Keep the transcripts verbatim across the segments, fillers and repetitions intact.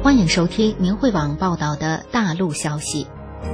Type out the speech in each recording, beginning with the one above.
欢迎收听明慧网报道的大陆消息。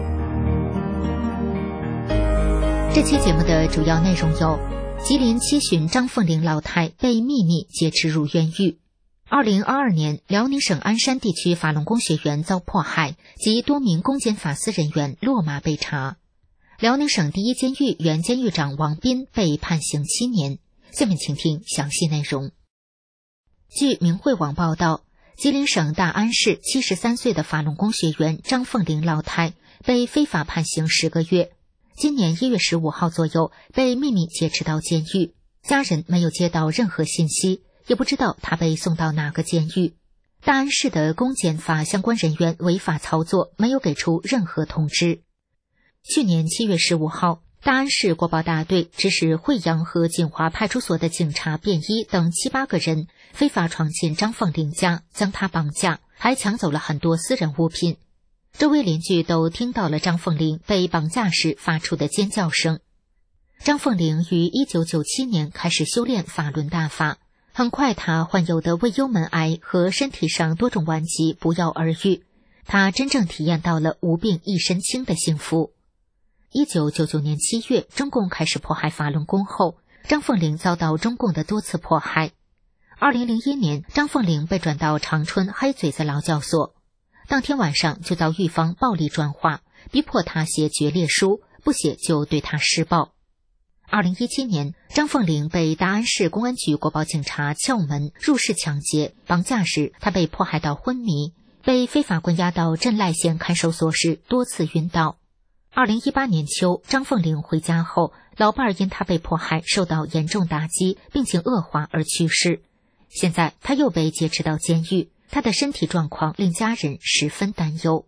这期节目的主要内容有：吉林七旬张凤玲老太被秘密劫持入冤狱；二零二二年，辽宁省鞍山地区法轮功学员遭迫害，及多名公检法司人员落马被查；辽宁省第一监狱原监狱长王斌被判刑七年。下面请听详细内容。据明慧网报道，吉林省大安市七十三岁的法轮功学员张凤玲老太被非法判刑十个月，今年一月十五号左右被秘密劫持到监狱，家人没有接到任何信息，也不知道她被送到哪个监狱。大安市的公检法相关人员违法操作，没有给出任何通知。去年七月十五号，大安市国保大队指使惠阳和锦华派出所的警察便衣等七八个人非法闯进张凤玲家，将她绑架，还抢走了很多私人物品。周围邻居都听到了张凤玲被绑架时发出的尖叫声。张凤玲于一九九七年开始修炼法轮大法，很快她患有的胃幽门癌和身体上多种顽疾不药而愈，她真正体验到了无病一身轻的幸福。一九九九年七月，中共开始迫害法轮功后，张凤玲遭到中共的多次迫害。二零零一年，张凤玲被转到长春黑嘴子劳教所，当天晚上就遭狱方暴力转化，逼迫她写决裂书，不写就对她施暴。二零一七年，张凤玲被大安市公安局国保警察撬门入室抢劫，绑架时她被迫害到昏迷，被非法关押到镇赖县看守所时多次晕倒。二零一八年秋，张凤玲回家后，老伴儿因她被迫害受到严重打击，病情恶化而去世。现在她又被劫持到监狱，她的身体状况令家人十分担忧。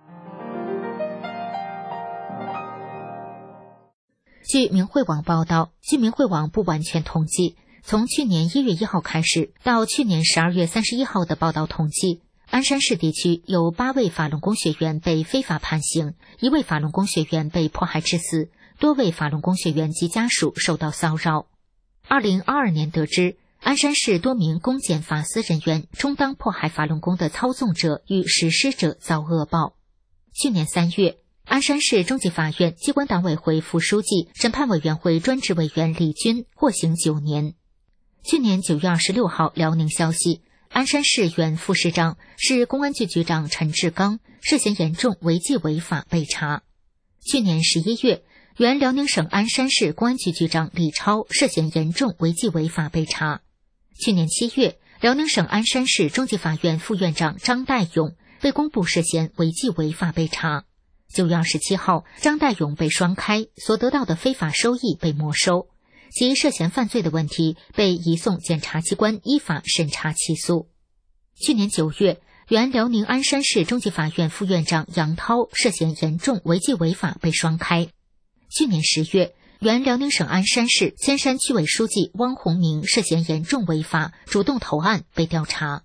据明慧网报道，据明慧网不完全统计，从去年一月一号开始到去年十二月三十一号的报道统计，鞍山市地区有八位法轮功学员被非法判刑，一位法轮功学员被迫害致死，多位法轮功学员及家属受到骚扰。二零二二年得知，鞍山市多名公检法司人员充当迫害法轮功的操纵者与实施者遭恶报。去年三月，鞍山市中级法院机关党委会副书记、审判委员会专职委员李军获刑九年。去年九月二十六号，辽宁消息，鞍山市原副市长、市公安局局长陈志刚涉嫌严重违纪违法被查。去年十一月，原辽宁省鞍山市公安局局长李超涉嫌严重违纪违法被查。去年七月，辽宁省鞍山市中级法院副院长张代勇被公布涉嫌违纪违法被查。九月二十七号，张代勇被双开，所得到的非法收益被没收，其涉嫌犯罪的问题被移送检察机关依法审查起诉。去年九月，原辽宁鞍山市中级法院副院长杨涛涉嫌严重违纪违法被双开。去年十月，原辽宁省鞍山市千山区委书记汪洪明涉嫌严重违法主动投案被调查。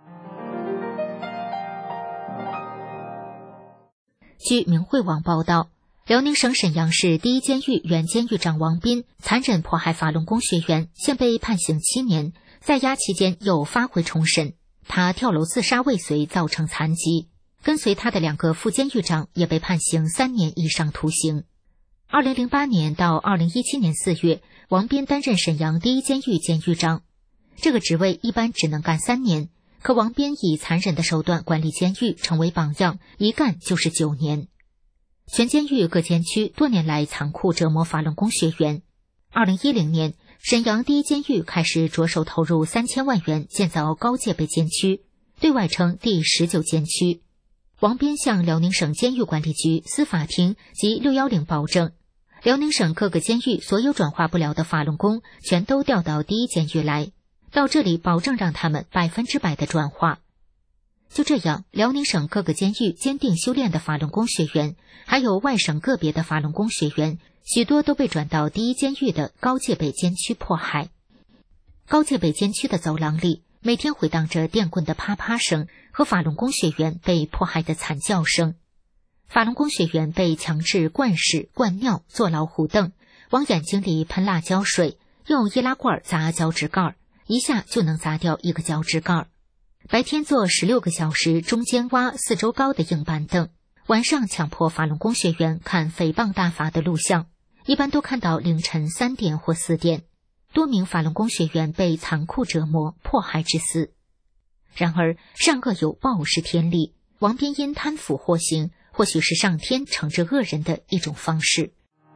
据明慧网报道，辽宁省沈阳市第一监狱原监狱长王斌残忍迫害法轮功学员，现被判刑七年，在押期间又发回重审。他跳楼自杀未遂造成残疾，跟随他的两个副监狱长也被判刑三年以上徒刑。二零零八年到二零一七年四月，王斌担任沈阳第一监狱监狱长，这个职位一般只能干三年，可王斌以残忍的手段管理监狱成为榜样，一干就是九年。全监狱各监区多年来残酷折磨法轮功学员。二零一零年，沈阳第一监狱开始着手投入三千万元建造高戒备监区，对外称第十九监区。王斌向辽宁省监狱管理局、司法厅及六一零保证，辽宁省各个监狱所有转化不了的法轮功全都调到第一监狱来，到这里保证让他们百分之百的转化。就这样，辽宁省各个监狱坚定修炼的法轮功学员，还有外省个别的法轮功学员，许多都被转到第一监狱的高戒备监区迫害。高戒备监区的走廊里，每天回荡着电棍的啪啪声和法轮功学员被迫害的惨叫声。法轮功学员被强制灌屎、灌尿、坐老虎凳，往眼睛里喷辣椒水，用易拉罐砸脚趾盖，一下就能砸掉一个脚趾盖。 白天坐十六个小时中间挖四周高的硬板凳，晚上强迫法轮功学员看诽谤大法的录像，一般都看到凌晨三点或四点。多名法轮功学员被残酷折磨、迫害致死。然而，善恶有报是天理，王边因贪腐获刑，或许是上天惩治恶人的一种方式。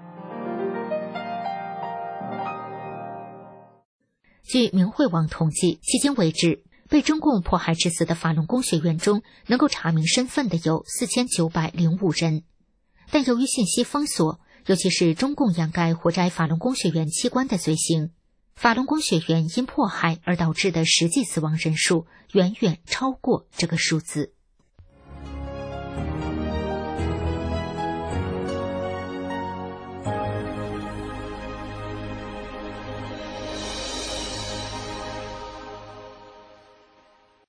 据明慧网统计，迄今为止，被中共迫害致死的法轮功学员中，能够查明身份的有四千九百零五人。但由于信息封锁，尤其是中共掩盖活摘法轮功学员器官的罪行，法轮功学员因迫害而导致的实际死亡人数远远超过这个数字。